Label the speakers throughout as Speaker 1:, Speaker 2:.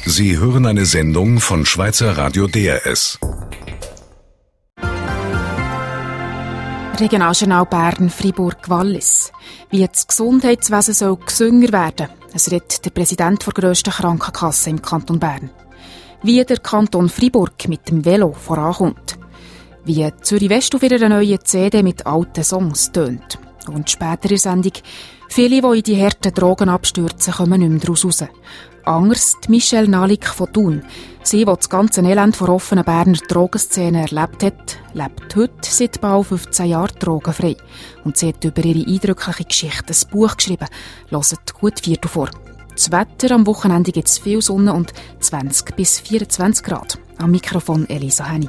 Speaker 1: Sie hören eine Sendung von Schweizer Radio DRS.
Speaker 2: Regionaljournal Bern, Fribourg, Wallis. Wie das Gesundheitswesen soll gesünger werden. Es redet der Präsident der grössten Krankenkasse im Kanton Bern. Wie der Kanton Fribourg mit dem Velo vorankommt. Wie Zürich West auf ihrer neuen CD mit alten Songs tönt. Und später in der Sendung, viele, die in die harten Drogen abstürzen, kommen nicht mehr daraus raus. Anders die Michelle Nalik von Thun. Sie, die das ganze Elend der offenen Berner Drogenszene erlebt hat, lebt heute seit bald 15 Jahren drogenfrei. Und sie hat über ihre eindrückliche Geschichte ein Buch geschrieben. Hört gut 4 vor. Das Wetter am Wochenende gibt es viel Sonne und 20 bis 24 Grad. Am Mikrofon Elisa Henny.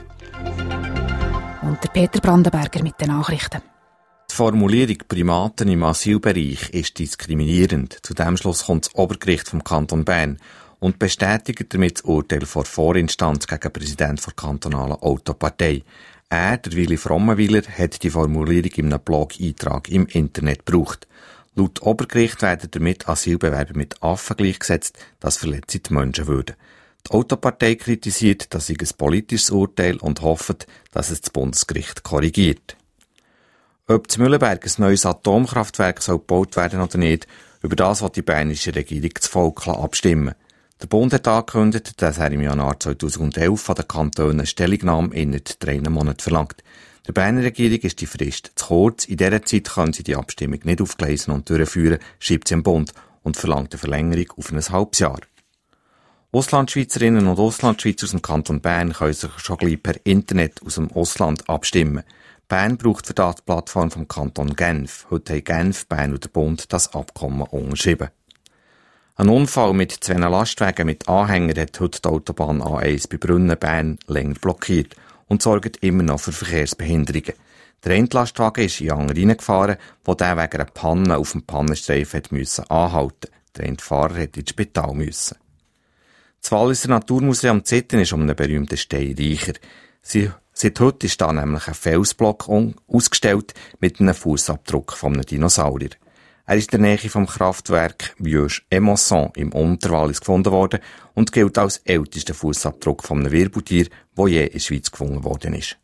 Speaker 2: Und der Peter Brandenberger mit den Nachrichten.
Speaker 3: Die Formulierung Primaten im Asylbereich ist diskriminierend. Zu diesem Schluss kommt das Obergericht vom Kanton Bern und bestätigt damit das Urteil vor Vorinstanz gegen den Präsidenten der kantonalen Autopartei. Er, der Willi Frommenwiler, hat die Formulierung in einem Blog-Eintrag im Internet gebraucht. Laut Obergericht werden damit Asylbewerber mit Affen gleichgesetzt, das verletze die Menschenwürde. Die Autopartei kritisiert, das sei ein politisches Urteil und hofft, dass es das Bundesgericht korrigiert. Ob zu Mühlenberg ein neues Atomkraftwerk soll gebaut werden oder nicht, über das will die bernische Regierung das Volk abstimmen. Der Bund hat angekündigt, dass er im Januar 2011 von den Kantonen eine Stellungnahme innerhalb 3 Monaten verlangt. Der Berner Regierung ist die Frist zu kurz. In dieser Zeit können sie die Abstimmung nicht aufgleisen und durchführen, schreibt sie im Bund und verlangt eine Verlängerung auf ein halbes Jahr. Auslandschweizerinnen und Auslandschweizer aus dem Kanton Bern können sich schon gleich per Internet aus dem Ausland abstimmen. Bern braucht für das die Plattform vom Kanton Genf. Heute haben Genf, Bern und der Bund das Abkommen unterschrieben. Ein Unfall mit 2 Lastwagen mit Anhängern hat heute die Autobahn A1 bei Brünnen, Bern, länger blockiert und sorgt immer noch für Verkehrsbehinderungen. Der eine Lastwagen ist in den anderen reingefahren, wo der wegen einer Panne auf dem Pannenstreifen musste anhalten. Der eine Fahrer hätte ins Spital müssen. Das Walliser Naturmuseum Zitten ist um einen berühmten Stein reicher. Seit heute ist da nämlich ein Felsblock ausgestellt mit einem Fußabdruck von einem Dinosaurier. Er ist in der Nähe vom Kraftwerk Vieux-Emosson im Unterwallis gefunden worden und gilt als ältester Fußabdruck von einem Wirbeltier, der je in der Schweiz gefunden worden ist.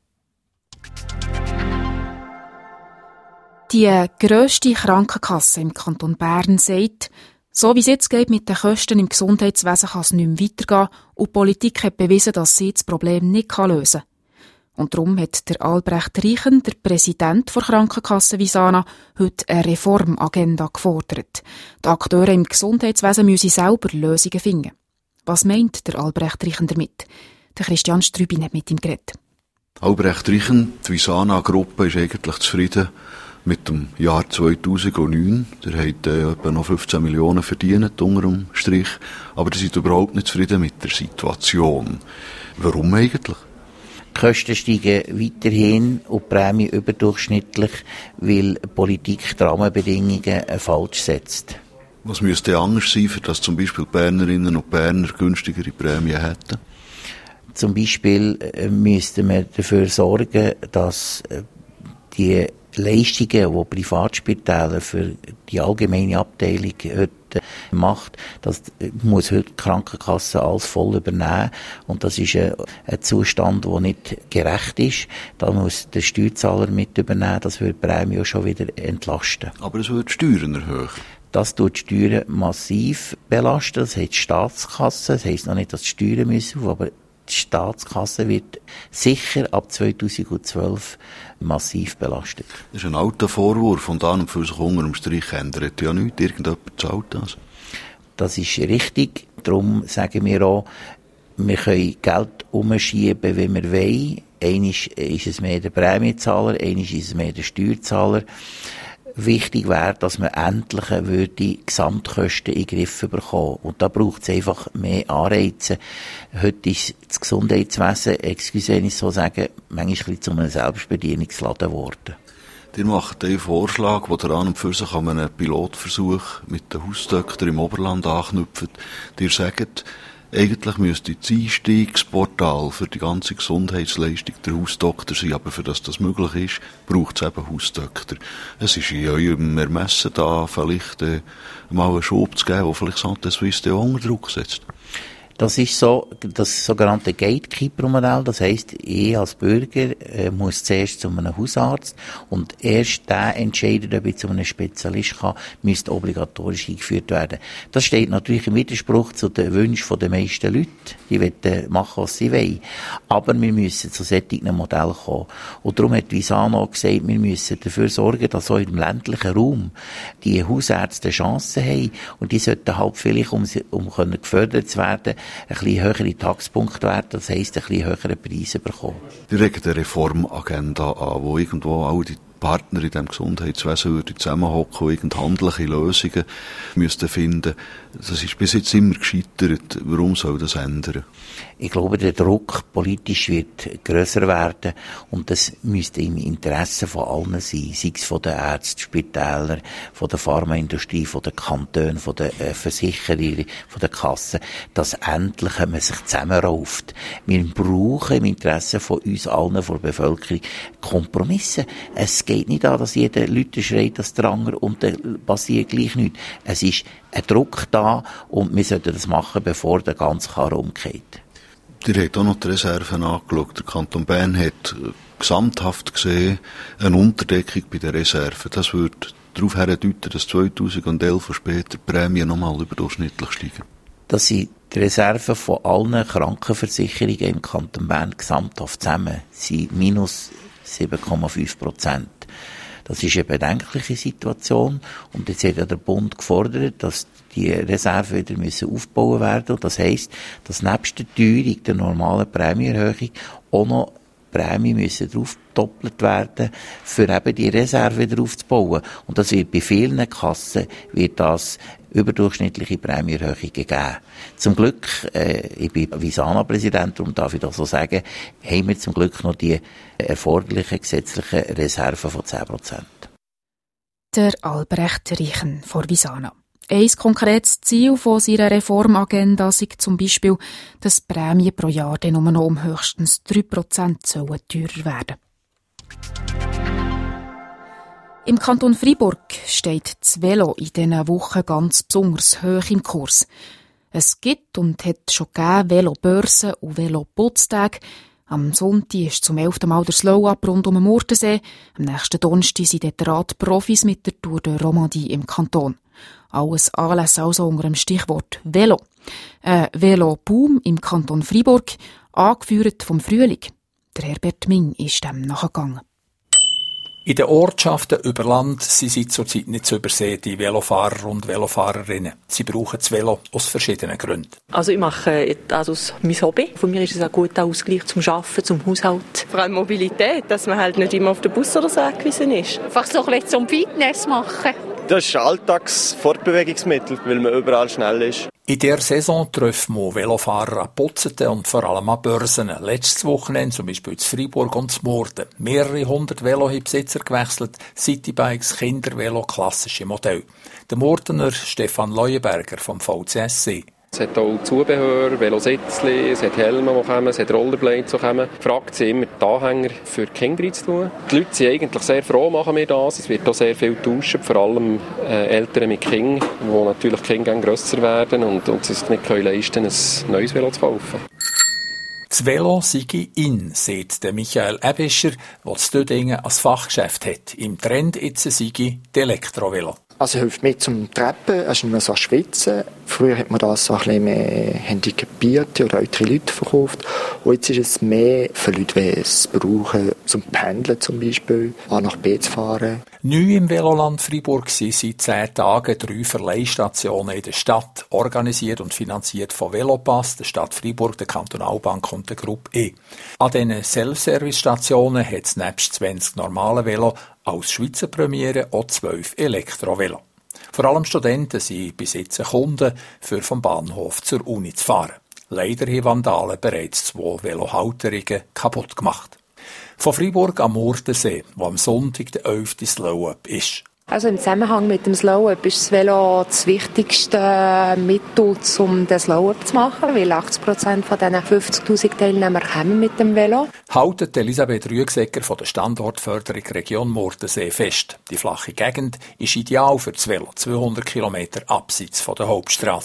Speaker 2: Die grösste Krankenkasse im Kanton Bern sagt, so wie es jetzt geht mit den Kosten im Gesundheitswesen kann es nicht mehr weitergehen und die Politik hat bewiesen, dass sie das Problem nicht lösen kann. Und darum hat der Albrecht Reichen, der Präsident der Krankenkasse Visana, heute eine Reformagenda gefordert. Die Akteure im Gesundheitswesen müssen selber Lösungen finden. Was meint der Albrecht Reichen damit? Der Christian Strübin hat mit ihm geredet.
Speaker 4: Albrecht Reichen, die Visana-Gruppe ist eigentlich zufrieden mit dem Jahr 2009. Der hat etwa noch 15 Millionen verdient, unter dem Strich. Aber die sind überhaupt nicht zufrieden mit der Situation. Warum eigentlich?
Speaker 5: Die Kosten steigen weiterhin und die Prämie überdurchschnittlich, weil die Politik die Rahmenbedingungen falsch setzt.
Speaker 4: Was müsste anders sein, für dass zum Beispiel Bernerinnen und Berner günstigere Prämien hätten?
Speaker 5: Zum Beispiel müssten wir dafür sorgen, dass die Leistungen, die Privatspitäler für die allgemeine Abteilung heute macht, das muss heute die Krankenkasse alles voll übernehmen. Und das ist ein Zustand, der nicht gerecht ist. Da muss der Steuerzahler mit übernehmen, das würde die Prämie auch schon wieder entlasten.
Speaker 4: Aber es würde Steuern erhöhen.
Speaker 5: Das tut die Steuern massiv belasten. Das heisst die Staatskasse. Das heisst noch nicht, dass die Steuern müssen, aber die Staatskasse wird sicher ab 2012 massiv belastet.
Speaker 4: Das ist ein alter Vorwurf und an und für sich unter dem Strich ändert ja nichts. Irgendjemand zahlt das.
Speaker 5: Das ist richtig. Darum sagen wir auch, wir können Geld umschieben, wie wir wollen. Einmal ist es mehr der Prämienzahler, einmal ist es mehr der Steuerzahler. Wichtig wäre, dass man endlich die Gesamtkosten in den Griff bekommen. Und da braucht es einfach mehr Anreize. Heute ist das Gesundheitswesen, wenn ich so sagen, manchmal zu einem Selbstbedienungsladen geworden.
Speaker 4: Ihr macht einen Vorschlag, der an und für sich an einen Pilotversuch mit den Hausdoktor im Oberland anknüpft. Ihr sagt, eigentlich müsste das Einstiegsportal für die ganze Gesundheitsleistung der Hausdoktor sein, aber für das möglich ist, braucht es eben Hausdoktor. Es ist in eurem Ermessen da, vielleicht mal einen Schub zu geben, der vielleicht Santé Suisse unter Druck setzt.
Speaker 5: Das ist so das sogenannte Gatekeeper-Modell. Das heisst, ich als Bürger muss zuerst zu einem Hausarzt und erst der entscheidet, ob ich zu einem Spezialist kann, müsste obligatorisch eingeführt werden. Das steht natürlich im Widerspruch zu den Wünschen der meisten Leute. Die wollen machen, was sie wollen. Aber wir müssen zu solchen Modellen kommen. Und darum hat Visana gesagt, wir müssen dafür sorgen, dass auch im ländlichen Raum die Hausärzte Chancen haben. Und die sollten halt vielleicht, um gefördert zu werden, ein bisschen höhere Taxpunkte werden, das heisst, ein bisschen höhere Preise bekommen.
Speaker 4: Die regen eine Reformagenda an, wo irgendwo all die Partner in diesem Gesundheitswesen würden zusammenhocken und irgendeine handliche Lösungen müssten finden. Das ist bis jetzt immer gescheitert. Warum soll das ändern?
Speaker 5: Ich glaube, der Druck politisch wird grösser werden und das müsste im Interesse von allen sein, sei es von den Ärzten, Spitälern, von der Pharmaindustrie, von den Kantonen, von den Versicherern, von den Kassen, dass endlich man sich zusammenrauft. Wir brauchen im Interesse von uns allen, von der Bevölkerung, Kompromisse. Es geht nicht an, dass jeder Leute schreit, das Dranger und dann passiert gleich nichts. Es ist ein Druck da und wir sollten das machen, bevor der ganze Karren umgeht.
Speaker 4: Ihr habt auch noch die Reserven angeschaut. Der Kanton Bern hat gesamthaft gesehen eine Unterdeckung bei den Reserven. Das würde darauf hindeuten, dass 2011 und später die Prämien nochmal überdurchschnittlich steigen.
Speaker 5: Das sind die Reserven von allen Krankenversicherungen im Kanton Bern gesamthaft zusammen sind minus 7,5%. Das ist eine bedenkliche Situation und jetzt hat ja der Bund gefordert, dass die Reserven wieder aufgebaut werden. Und das heisst, dass nebst der Teuerung, der normalen Prämienerhöhung, auch noch Prämien müssen drauf doppelt werden, für eben die Reserve wieder aufzubauen. Und das wird bei vielen Kassen wird das überdurchschnittliche Prämienerhöhungen geben. Zum Glück, ich bin Visana-Präsident, darum darf ich das so sagen, haben wir zum Glück noch die erforderlichen gesetzlichen Reserven von 10%.
Speaker 2: Der Albrecht Reichen von Visana. Ein konkretes Ziel von seiner Reformagenda ist zum Beispiel, dass die Prämien pro Jahr dann nur noch um höchstens 3% teurer werden. Im Kanton Freiburg steht das Velo in diesen Wochen ganz besonders hoch im Kurs. Es gibt und hat schon gegeben Velobörsen und Veloputztage. Am Sonntag ist zum 11. Mal der Slow-Up rund um den Murtensee. Am nächsten Donnerstag sind dort Radprofis mit der Tour de Romandie im Kanton. Alles Anlässe also unter dem Stichwort Velo. Veloboom im Kanton Freiburg, angeführt vom Frühling. Der Herbert Ming ist dem nachgegangen.
Speaker 6: In den Ortschaften über Land sind sie zurzeit nicht zu übersehen, die Velofahrer und Velofahrerinnen. Sie brauchen das Velo aus verschiedenen Gründen.
Speaker 7: Also ich mache das aus meinem Hobby. Von mir ist es ein guter Ausgleich zum Arbeiten, zum Haushalt.
Speaker 8: Vor allem Mobilität, dass man halt nicht immer auf den Bus oder so angewiesen ist.
Speaker 9: Einfach so ein bisschen zum Fitness machen.
Speaker 10: Das ist ein Alltagsfortbewegungsmittel, weil man überall schnell ist.
Speaker 6: In dieser Saison treffen wir Velofahrer an Putzeten und vor allem an Börsen. Letztes Wochenende zum Beispiel in Freiburg und in Murten. Mehrere hundert Velo haben Besitzer gewechselt, Citybikes, Kindervelo, klassische Modelle. Der Murtener Stefan Leuenberger vom VCSC.
Speaker 11: Es hat auch Zubehör, Velositzli, es hat Helme, die kommen, es hat Rollerblades, die kommen. Fragt sie immer die Anhänger für die Kinder reinzutun. Die Leute sind eigentlich sehr froh, machen wir das. Es wird auch sehr viel getauscht, vor allem Eltern mit Kindern, wo natürlich die Kinder grösser werden und sie sich nicht leisten können, ein neues Velo zu kaufen.
Speaker 6: Das Velo sei in, sagt der Michael Ebischer, der das Dödingen als Fachgeschäft hat. Im Trend jetzt sei die Elektrovelo.
Speaker 12: Also hilft mir zum Treppen, also nicht mehr so schwitzen. Früher hat man das so ein bisschen mehr handicapierte oder ältere Leute verkauft. Und jetzt ist es mehr für Leute, die es brauchen, zum Pendeln zum Beispiel, A nach B zu fahren.
Speaker 6: Neu im Veloland Freiburg sind seit 10 Tagen 3 Verleihstationen in der Stadt, organisiert und finanziert von Velopass, der Stadt Freiburg, der Kantonalbank und der Gruppe E. An diesen Self-Service-Stationen hat es nebst 20 normalen Velo als Schweizer Premiere auch 12 Elektrovelo. Vor allem Studenten sind bis jetzt Kunden, für vom Bahnhof zur Uni zu fahren. Leider haben Vandalen bereits 2 Velohalterungen kaputt gemacht. Von Freiburg am Murtensee, wo am Sonntag der 11. Slow-Up ist.
Speaker 13: Also im Zusammenhang mit dem Slow-Up ist das Velo das wichtigste Mittel, um den Slow-Up zu machen, weil 80% von diesen 50'000 Teilnehmern kommen mit dem Velo.
Speaker 6: Haltet Elisabeth Rüegsegger von der Standortförderung Region Murtensee fest. Die flache Gegend ist ideal für das Velo, 200 Kilometer abseits von der Hauptstrasse.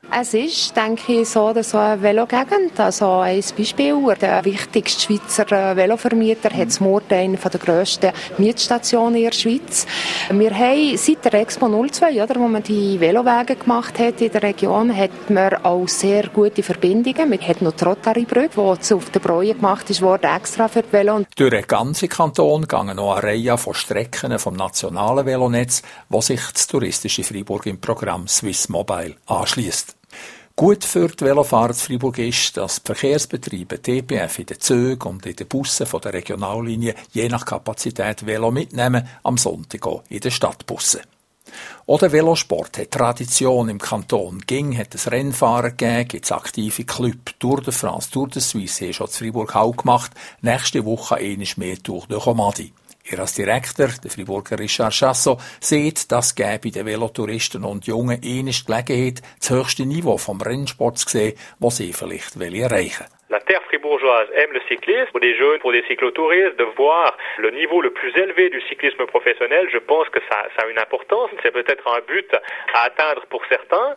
Speaker 13: Es ist, denke ich, so, dass so eine Velogegend, also ein Beispiel, der wichtigste Schweizer Velovermieter hat in Murten eine der grössten Mietstationen in der Schweiz. Wir haben seit der Expo 02, oder, wo man die Velowege gemacht hat in der Region, hat man auch sehr gute Verbindungen. Wir haben noch die Rotary-Brücke, die auf der Breue gemacht wurde, extra für die Velo.
Speaker 6: Durch den ganzen Kanton gehen noch eine Reihe von Strecken vom nationalen Velonetz, wo sich das touristische Freiburg im Programm Swiss Mobile anschliesst. Gut für die Velofahrer in Freiburg ist, dass die Verkehrsbetriebe TPF in den Zügen und in den Bussen von der Regionallinie je nach Kapazität Velo mitnehmen, am Sonntag auch in den Stadtbussen. Auch der Velosport hat Tradition im Kanton. Ging hat es Rennfahrer gegeben, gibt es aktive Clubs. Tour de France, Tour de Suisse haben schon in Freiburg Halt gemacht. Nächste Woche einmal mehr Tour de Romandie. Er als Direktor, der Freiburger Richard Chassot, sieht, dass gäbe den Velotouristen und Jungen einmal die Gelegenheit, das höchste Niveau vom Rennsport zu sehen, das sie vielleicht erreichen wollen.
Speaker 14: La terre fribourgeoise aime le cyclisme. Pour des jeunes, pour des cyclotouristes, de voir le niveau le plus élevé du cyclisme professionnel, je pense que ça a une importance. C'est peut-être un but à atteindre pour certains.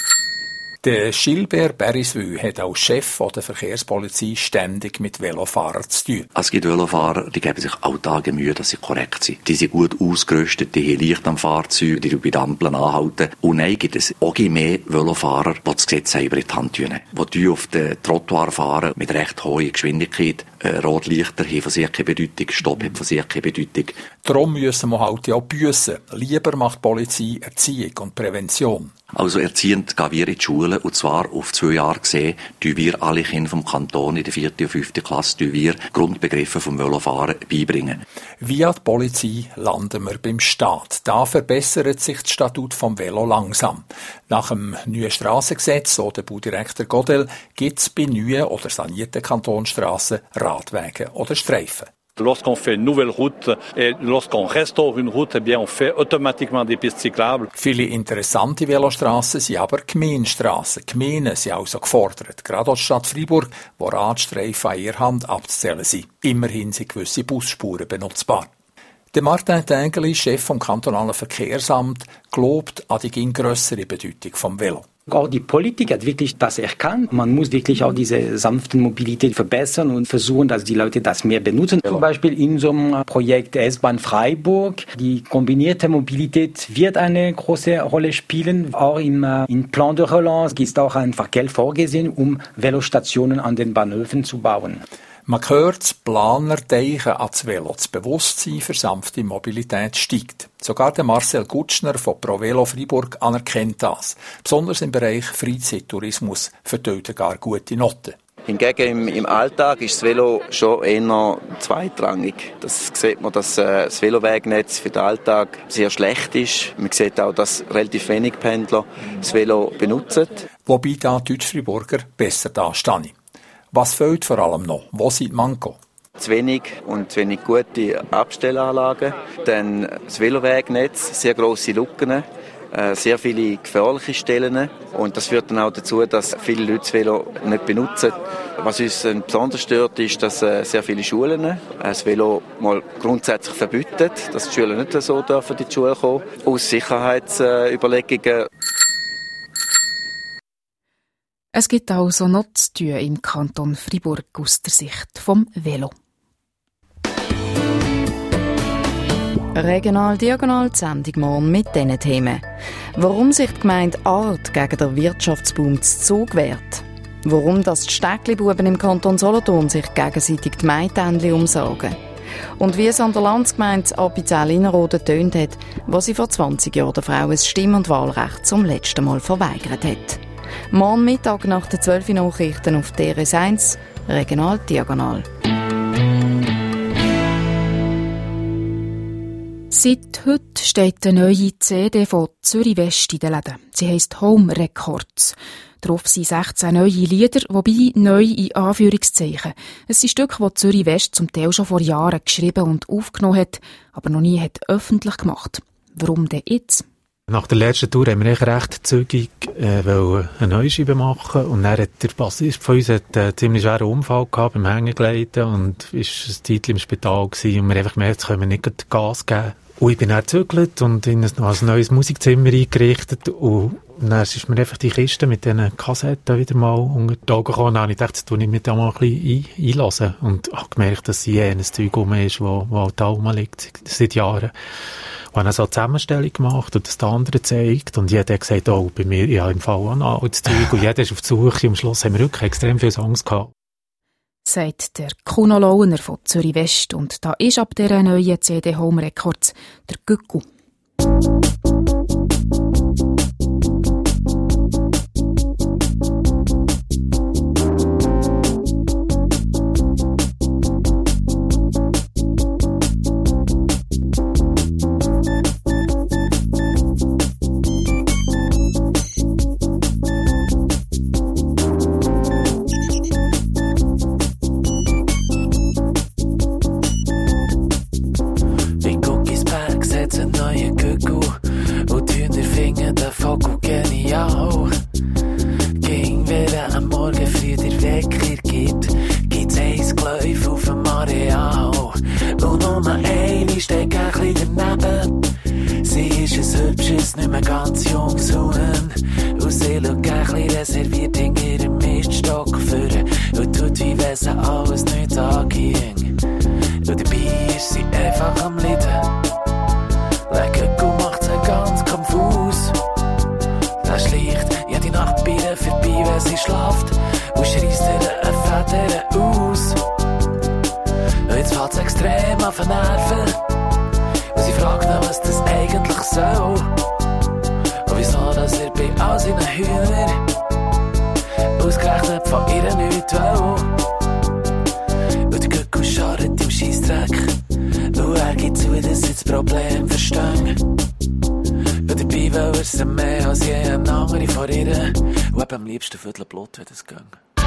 Speaker 6: Der Gilbert Beriswil hat als Chef der Verkehrspolizei ständig mit Velofahrern zu tun.
Speaker 15: Es gibt Velofahrer, die geben sich alltage Mühe, dass sie korrekt sind. Die sind gut ausgerüstet, die haben Licht am Fahrzeug, die bei den Ampeln anhalten. Und dann gibt es auch mehr Velofahrer, die das Gesetz selber in die Hand nehmen. Die auf den Trottoir fahren mit recht hoher Geschwindigkeit. Rotlichter haben für sie keine Bedeutung, Stopp hat für sie keine Bedeutung.
Speaker 6: Darum müssen wir halt ja büssen. Lieber macht die Polizei Erziehung und Prävention.
Speaker 15: Also erziehend gehen wir in die Schule, und zwar auf 2 Jahre gesehen, tun wir alle Kinder vom Kanton in der 4. und 5. Klasse Grundbegriffe vom Velofahren beibringen.
Speaker 6: Via die Polizei landen wir beim Staat. Da verbessert sich das Statut vom Velo langsam. Nach dem neuen Strassengesetz, so der Baudirektor Godel, gibt es bei neuen oder sanierten Kantonsstrassen Radwege oder Streifen.
Speaker 16: Lorsqu'on fait une nouvelle route et lorsqu'on restaure une route, eh bien, on fait automatiquement des pistes cyclables.
Speaker 6: Viele interessante Velostrassen sind aber Gemeinstrassen. Gemeinden sind also gefordert. Gerade als Stadt Freiburg, wo Radstreifen an ihrer Hand abzuzählen sind. Immerhin sind gewisse Busspuren benutzbar. Der Martin Tängeli, Chef vom kantonalen Verkehrsamt, glaubt an die grössere Bedeutung vom Velo.
Speaker 17: Auch die Politik hat wirklich das erkannt. Man muss wirklich auch diese sanfte Mobilität verbessern und versuchen, dass die Leute das mehr benutzen. Zum Beispiel in so einem Projekt S-Bahn Freiburg. Die kombinierte Mobilität wird eine große Rolle spielen. Auch im Plan de Relance ist auch einfach Geld vorgesehen, um Velostationen an den Bahnhöfen zu bauen.
Speaker 6: Man hört, die Planer denken an das Velo. Das Bewusstsein für sanfte Mobilität steigt. Sogar der Marcel Gutschner von ProVelo Freiburg anerkennt das. Besonders im Bereich Freizeittourismus verteilt er gar gute Noten.
Speaker 18: Hingegen im Alltag ist das Velo schon eher zweitrangig. Das sieht man, dass das Velowegnetz für den Alltag sehr schlecht ist. Man sieht auch, dass relativ wenig Pendler das Velo benutzen.
Speaker 6: Wobei da die Deutsch-Freiburger besser dastehen. Was fehlt vor allem noch? Wo sind die Manko?
Speaker 18: Zu wenig gute Abstellanlagen. Dann das Velowegnetz, sehr grosse Lücken, sehr viele gefährliche Stellen. Und das führt dann auch dazu, dass viele Leute das Velo nicht benutzen. Was uns besonders stört, ist, dass sehr viele Schulen das Velo mal grundsätzlich verbieten, dass die Schüler nicht so dürfen in die Schule kommen. Aus Sicherheitsüberlegungen.
Speaker 2: Es gibt also noch zu tun im Kanton Freiburg aus der Sicht vom Velo.
Speaker 19: Regional Diagonal, die Sendung morgen mit diesen Themen. Warum sich die Gemeinde Art gegen den Wirtschaftsboom zu Zug wehrt. Warum die Stäckli-Buben im Kanton Solothurn sich gegenseitig die Maitänli umsagen. Und wie es an der Landsgemeinde Appenzell-Innerrhoden getönt hat, wo sie vor 20 Jahren der Frau ein Stimm- und Wahlrecht zum letzten Mal verweigert hat. Morgen Mittag nach den 12 Nachrichten auf DRS1, Regional Diagonal.
Speaker 2: Seit heute steht eine neue CD von Zürich West in den Läden. Sie heisst Home Records. Darauf sind 16 neue Lieder, wobei neu in Anführungszeichen. Es sind Stücke, die Zürich West zum Teil schon vor Jahren geschrieben und aufgenommen hat, aber noch nie hat öffentlich gemacht. Warum denn jetzt?
Speaker 20: Nach der letzten Tour haben wir recht zügig eine neue Scheibe machen und dann hat der Bassist von uns einen ziemlich schweren Unfall gehabt beim Hängengleiten und ist ein Zeitchen im Spital gewesen und wir einfach gemerkt, jetzt können wir nicht Gas geben Und ich bin dann gezögert und in ein neues Musikzimmer eingerichtet und dann ist mir einfach die Kiste mit diesen Kassetten wieder mal unter die Augen gekommen. Dann habe ich gedacht, jetzt tue ich mich da mal ein bisschen einlassen und habe gemerkt, dass jenes Zeug rum ist, wo halt da rumliegt seit Jahren. Und habe dann so eine Zusammenstellung gemacht und das den anderen gezeigt und jeder hat gesagt, oh, bei mir, ja, im Fall auch noch das Zeug und jeder ist auf die Suche. Am Schluss haben wir wirklich extrem viel Angst gehabt.
Speaker 2: Sagt der Kuno Launer von Zürich West. Und da ist ab dieser neuen CD Home Records der Gücku.
Speaker 21: Am liebsten Viertel Blut, wenn es ging.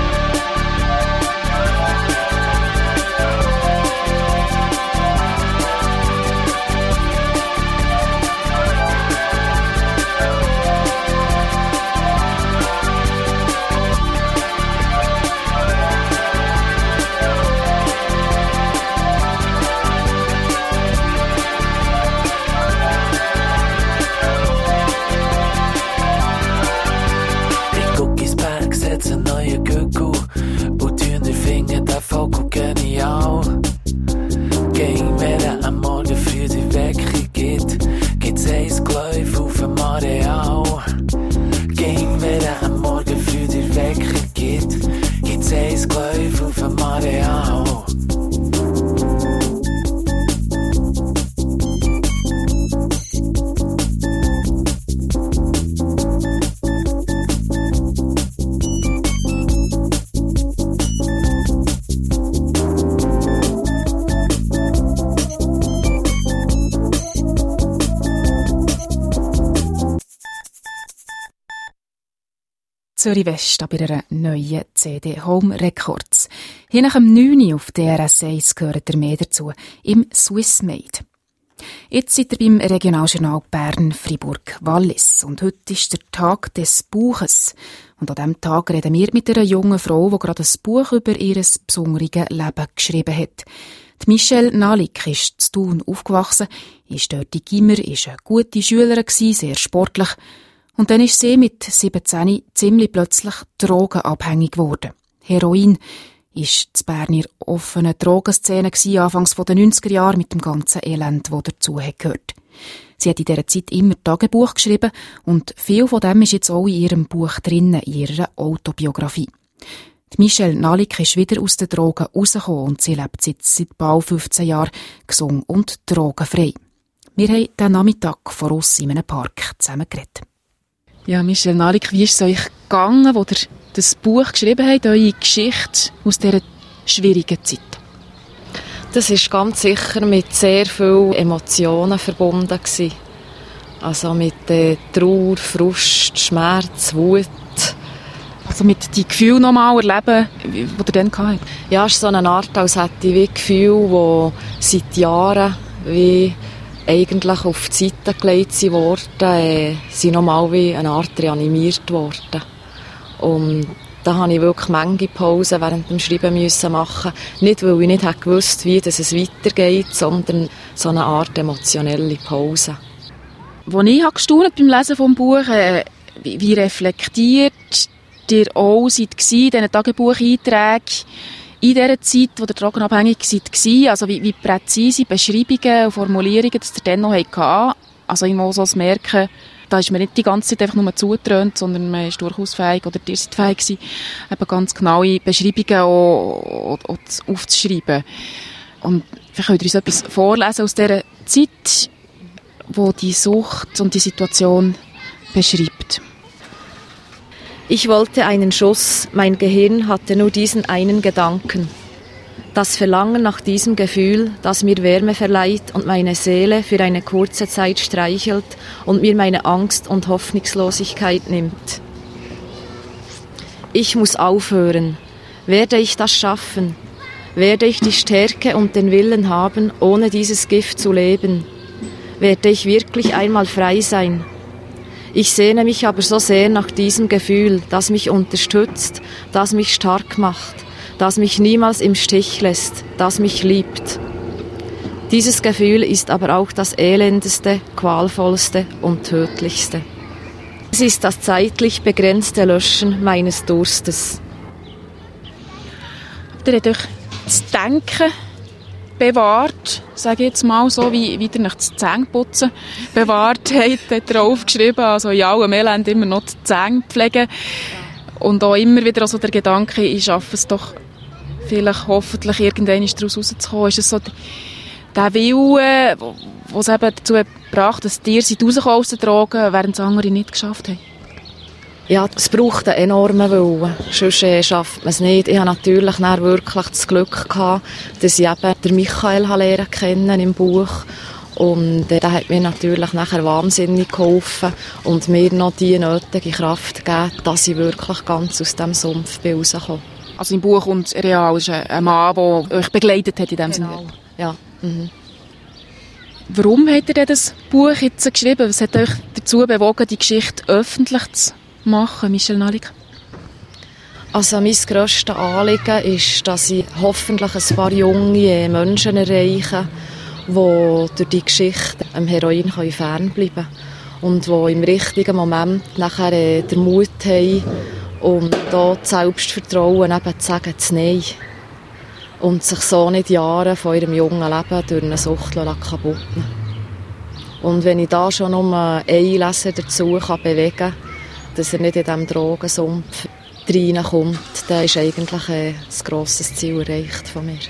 Speaker 2: Zürich West, aber einer neuen CD Home Records. Hier nach dem 9 auf DRS 1 gehört ihr mehr dazu, im Swiss Made. Jetzt seid ihr beim Regionaljournal Bern-Fribourg-Wallis und heute ist der Tag des Buches. Und an diesem Tag reden wir mit einer jungen Frau, die gerade ein Buch über ihr besonderes Leben geschrieben hat. Die Michelle Nalik ist zu Thun aufgewachsen, ist dort in Gimmer, ist eine gute Schülerin gewesen, sehr sportlich. Und dann ist sie mit 17 ziemlich plötzlich drogenabhängig geworden. Heroin ist die Berner offene Drogenszene gewesen, anfangs der 90er Jahre mit dem ganzen Elend, das dazu gehört. Sie hat in dieser Zeit immer Tagebuch geschrieben und viel von dem ist jetzt auch in ihrem Buch drin, in ihrer Autobiografie. Die Michelle Nalik ist wieder aus den Drogen rausgekommen und sie lebt seit bald 15 Jahren gesund und drogenfrei. Wir haben diesen Nachmittag vor uns in einem Park zusammen geredet. Ja, Michelle Nalik, wie ist es euch gegangen, wo ihr das Buch geschrieben habt, eure Geschichte aus dieser schwierigen Zeit?
Speaker 22: Das ist ganz sicher mit sehr vielen Emotionen verbunden gewesen. Also mit Trauer, Frust, Schmerz, Wut.
Speaker 2: Also mit den Gefühlen nochmal erleben, die ihr dann hattet?
Speaker 22: Ja, es ist so eine Art, als hätte ich wie Gefühle, die seit Jahren wie eigentlich auf die Seite gelegt wurden, sind nochmal wie eine Art reanimiert worden. Und da habe ich wirklich manche Pausen während dem Schreiben müssen machen. Nicht, weil ich nicht gewusst wie es weitergeht, sondern so eine Art emotionelle Pause.
Speaker 2: Als ich gestaunt beim Lesen des Buches, wie reflektiert ihr auch seid in diesen Tagebucheinträgen in dieser Zeit, wo ihr drogenabhängig seid, also wie präzise Beschreibungen und Formulierungen, dass ihr dann noch hattet. Also ich muss so merken, da ist man nicht die ganze Zeit einfach nur zugetrönt, sondern man ist durchaus fähig, oder ihr seid fähig gewesen, eben ganz genaue Beschreibungen auch aufzuschreiben. Und vielleicht könnt ihr uns etwas vorlesen aus dieser Zeit, wo die Sucht und die Situation beschreibt.
Speaker 22: Ich wollte einen Schuss, mein Gehirn hatte nur diesen einen Gedanken. Das Verlangen nach diesem Gefühl, das mir Wärme verleiht und meine Seele für eine kurze Zeit streichelt und mir meine Angst und Hoffnungslosigkeit nimmt. Ich muss aufhören. Werde ich das schaffen? Werde ich die Stärke und den Willen haben, ohne dieses Gift zu leben? Werde ich wirklich einmal frei sein? Ich sehne mich aber so sehr nach diesem Gefühl, das mich unterstützt, das mich stark macht, das mich niemals im Stich lässt, das mich liebt. Dieses Gefühl ist aber auch das elendeste, qualvollste und tödlichste. Es ist das zeitlich begrenzte Löschen meines Durstes.
Speaker 2: Ihr habt euch das Denken bewahrt, sage ich jetzt mal so, wie ihr nach das Zähneputzen bewahrt habt, hat er aufgeschrieben, also in allem Elend immer noch die Zähne pflegen. Und auch immer wieder also der Gedanke, ich schaffe es doch vielleicht hoffentlich irgendwann daraus rauszukommen. Ist es so der Wille, der es eben dazu gebracht, dass ihr rauskommen aus den Drogen, während es andere nicht geschafft haben?
Speaker 22: Ja, es braucht einen enormen Willen, sonst schafft man es nicht. Ich habe natürlich dann wirklich das Glück gehabt, dass ich eben den Michael lernen kennen im Buch. Und der hat mir natürlich nachher wahnsinnig geholfen und mir noch die nötige Kraft gegeben, dass ich wirklich ganz aus diesem Sumpf rauskomme.
Speaker 2: Also im Buch und real ist ein Mann, der euch begleitet hat in diesem Sinne?
Speaker 22: Ja. Mhm.
Speaker 2: Warum habt ihr denn das Buch jetzt geschrieben? Was hat euch dazu bewogen, die Geschichte öffentlich zu machen, Michel Nalik?
Speaker 22: Also mein grösstes Anliegen ist, dass ich hoffentlich ein paar junge Menschen erreiche, die durch die Geschichte am Heroin fernbleiben können und die im richtigen Moment nachher den Mut haben und das Selbstvertrauen eben zu sagen, zu Nein. Und sich so nicht Jahre von ihrem jungen Leben durch eine Sucht kaputt machen. Und wenn ich da schon nur einen Leser dazu bewegen kann, dass er nicht in diesem Drogensumpf reinkommt, dann ist eigentlich ein grosses Ziel erreicht von mir.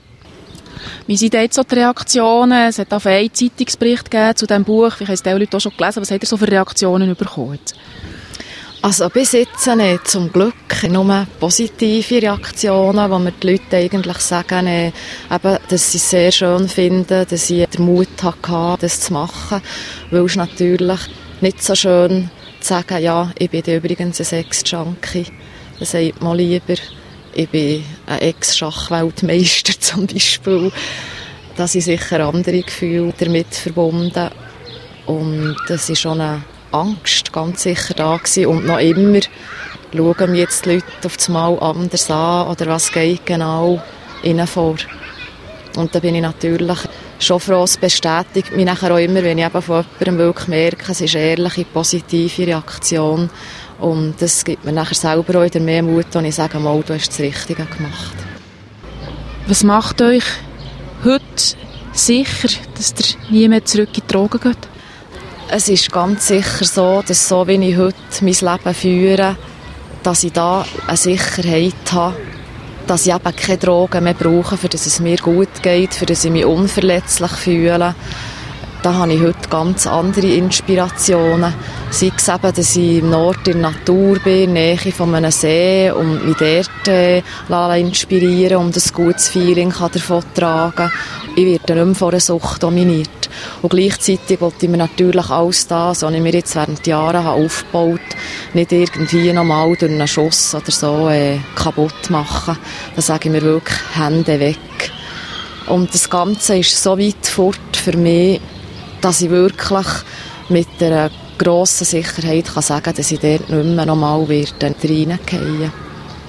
Speaker 2: Wie sind jetzt so die Reaktionen? Es hat auch einen Zeitungsbericht gegeben zu diesem Buch. Ich habe es die Leute auch schon gelesen. Was habt ihr so für Reaktionen bekommen?
Speaker 22: Also bis jetzt nicht, zum Glück. Nur positive Reaktionen, wo mir die Leute eigentlich sagen, eben, dass sie es sehr schön finden, dass ich den Mut hatte, das zu machen. Weil es natürlich nicht so schön zu sagen, ja, ich bin übrigens ein Ex-Junkie. Dann sagt man lieber, ich bin ein Ex-Schachweltmeister zum Beispiel. Da sind sicher andere Gefühle damit verbunden. Und das ist schon eine Angst ganz sicher da gewesen. Und noch immer schauen mich jetzt die Leute auf das Mal anders an oder was geht genau ihnen vor. Und da bin ich natürlich schon froh, es bestätigt mich nachher auch immer, wenn ich eben von jemandem wirklich merke, es ist eine ehrliche, positive Reaktion. Und das gibt mir nachher selber auch wieder mehr Mut, und ich sage mal, du hast das Richtige gemacht.
Speaker 2: Was macht euch heute sicher, dass ihr nie mehr zurück in die Drogen geht?
Speaker 22: Es ist ganz sicher so, dass so wie ich heute mein Leben führe, dass ich da eine Sicherheit habe, dass ich eben keine Drogen mehr brauche, für dass es mir gut geht, für dass ich mich unverletzlich fühle. Da habe ich heute ganz andere Inspirationen. Sei es eben, dass ich im Nord in der Natur bin, in der Nähe von einem See und mich dort inspirieren und ein gutes Feeling davon tragen kann. Ich werde nicht mehr von einer Sucht dominiert. Und gleichzeitig wollte ich mir natürlich alles das, was ich mir jetzt während Jahren aufgebaut habe, nicht irgendwie nochmal durch einen Schuss oder so kaputt machen. Da sage ich mir wirklich, Hände weg. Und das Ganze ist so weit fort für mich, dass ich wirklich mit einer grossen Sicherheit kann sagen kann, dass ich dort nicht mehr nochmal reinfallen werde.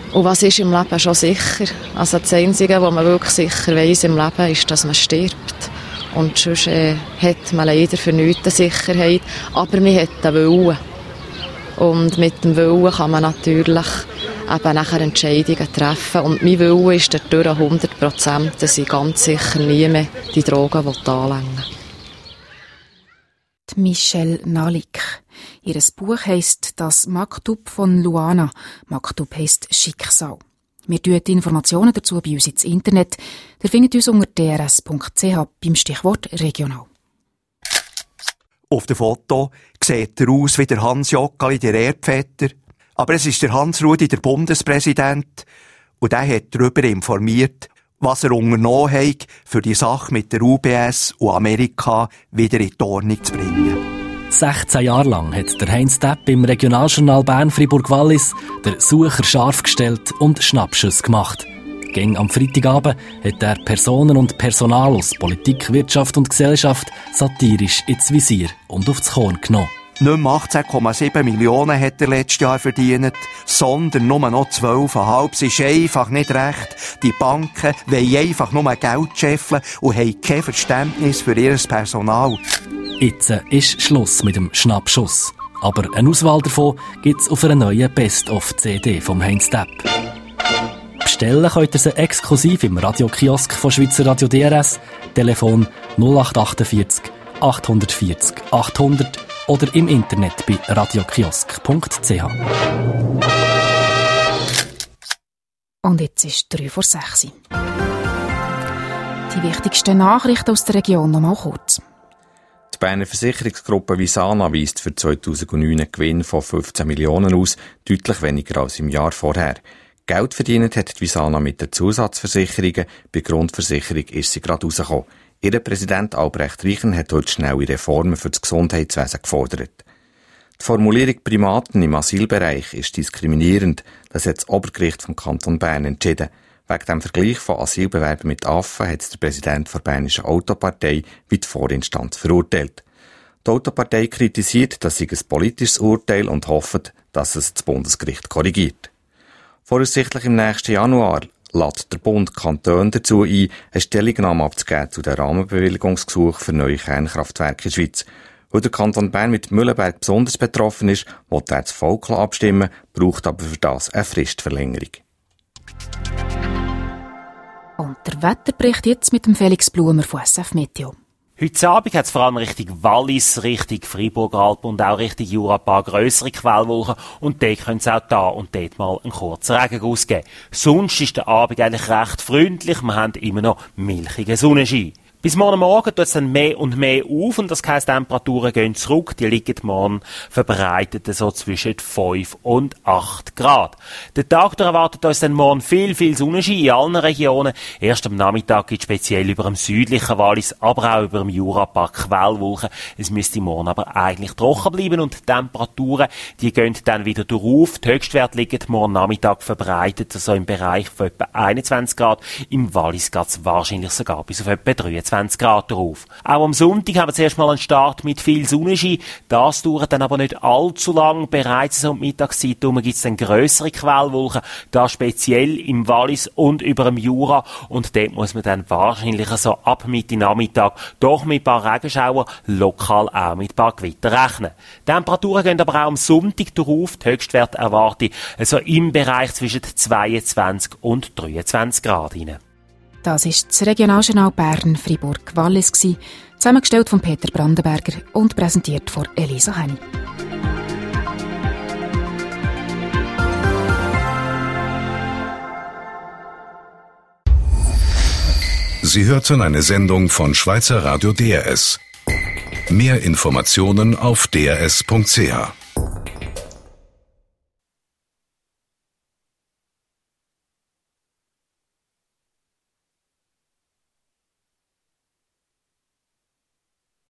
Speaker 22: Und was ist im Leben schon sicher? Also das Einzige, was man wirklich sicher weiss im Leben, ist, dass man stirbt. Und sonst hat man leider für nichts eine Sicherheit. Aber man hat einen Willen. Und mit dem Willen kann man natürlich eben nachher Entscheidungen treffen. Und mein Wille ist dadurch 100%, dass ich ganz sicher nie mehr die Drogen anlängen will.
Speaker 2: Michelle Nalik. Ihr Buch heisst «Das Maktub von Luana». Maktub heisst «Schicksal». Wir tun die Informationen dazu bei uns ins Internet. Ihr findet uns unter drs.ch beim Stichwort «regional».
Speaker 1: Auf dem Foto sieht er aus wie der Hans Jockeli, der Erdvetter. Aber es ist der Hans-Rudi, der Bundespräsident. Und der hat darüber informiert, was er unternommen hat, für die Sache mit der UBS und Amerika wieder in die Ordnung zu bringen.
Speaker 3: 16 Jahre lang hat der Heinz Depp im Regionaljournal Bern Fribourg-Wallis den Sucher scharf gestellt und Schnappschüsse gemacht. Gegen am Freitagabend hat er Personen und Personal aus Politik, Wirtschaft und Gesellschaft satirisch ins Visier und aufs Korn genommen.
Speaker 1: Nicht mehr 18,7 Millionen hat er letztes Jahr verdient, sondern nur noch 12,5. Es ist einfach nicht recht. Die Banken wollen einfach nur Geld scheffeln und haben kein Verständnis für ihr Personal.
Speaker 3: Jetzt ist Schluss mit dem Schnappschuss. Aber eine Auswahl davon gibt es auf einer neuen Best-of-CD vom Heinz Depp. Bestellen könnt ihr sie exklusiv im Radiokiosk von Schweizer Radio DRS, Telefon 0848 840 800 oder im Internet bei radiokiosk.ch.
Speaker 2: Und jetzt ist 5:03. Die wichtigsten Nachrichten aus der Region noch mal kurz.
Speaker 23: Die Berner Versicherungsgruppe Visana weist für 2009 einen Gewinn von 15 Millionen aus, deutlich weniger als im Jahr vorher. Geld verdient hat die Visana mit den Zusatzversicherungen, bei Grundversicherung ist sie gerade rausgekommen. Ihr Präsident Albrecht Reichen hat heute schnelle Reformen für das Gesundheitswesen gefordert. Die Formulierung Primaten im Asylbereich ist diskriminierend, das hat das Obergericht vom Kanton Bern entschieden. Wegen dem Vergleich von Asylbewerbern mit Affen hat der Präsident der Bernischen Autopartei wie die Vorinstanz verurteilt. Die Autopartei kritisiert, das sei ein politisches Urteil und hofft, dass es das Bundesgericht korrigiert. Voraussichtlich im nächsten Januar lädt der Bund Kantone dazu ein, eine Stellungnahme abzugeben zu den Rahmenbewilligungsgesuchen für neue Kernkraftwerke in der Schweiz. Weil der Kanton Bern mit Mühlenberg besonders betroffen ist, will er das Volk abstimmen, braucht aber für das eine Fristverlängerung.
Speaker 2: Und der Wetterbericht jetzt mit dem Felix Blumer von SF Meteo.
Speaker 24: Heute Abend hat es vor allem Richtung Wallis, Richtung Freiburger Alpen und auch Richtung Jura ein paar grössere Quellwolken. Und dort können es auch da und dort mal einen kurzen Regenguss geben. Sonst ist der Abend eigentlich recht freundlich. Wir haben immer noch milchigen Sonnenschein. Bis morgen Morgen tut es dann mehr und mehr auf und das heisst, Temperaturen gehen zurück. Die liegen morgen verbreitet so zwischen 5 und 8 Grad. Der Tag erwartet uns dann morgen viel Sonnenschein in allen Regionen. Erst am Nachmittag gibt es speziell über dem südlichen Wallis, aber auch über dem Jura ein paar Quellwolken. Es müsste morgen aber eigentlich trocken bleiben und die Temperaturen, die gehen dann wieder drauf. Die Höchstwerte liegen morgen Nachmittag verbreitet, also im Bereich von etwa 21 Grad. Im Wallis geht es wahrscheinlich sogar bis auf etwa 23 Grad drauf. Auch am Sonntag haben wir zuerst mal einen Start mit viel Sonnenschein. Das dauert dann aber nicht allzu lang. Bereits so um die Mittagszeit gibt es dann grössere Quellwolken, da speziell im Wallis und über dem Jura. Und dort muss man dann wahrscheinlich so ab Mitte Nachmittag doch mit ein paar Regenschauer, lokal auch mit ein paar Gewitter rechnen. Die Temperaturen gehen aber auch am Sonntag drauf. Die Höchstwerte erwarte ich also im Bereich zwischen 22 und 23 Grad rein.
Speaker 2: Das war das Regionaljournal Bern Fribourg-Wallis, zusammengestellt von Peter Brandenberger und präsentiert von Elisa Henny.
Speaker 25: Sie hörten eine Sendung von Schweizer Radio DRS. Mehr Informationen auf drs.ch.